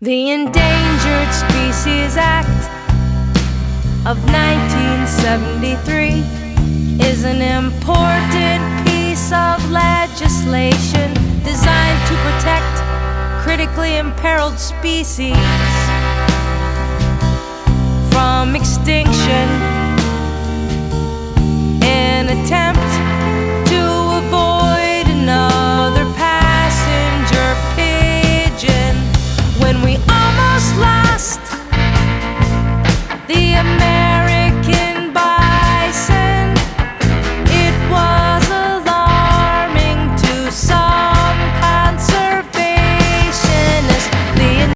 The Endangered Species Act of 1973 is an important piece of legislation designed to protect critically imperiled species from extinction.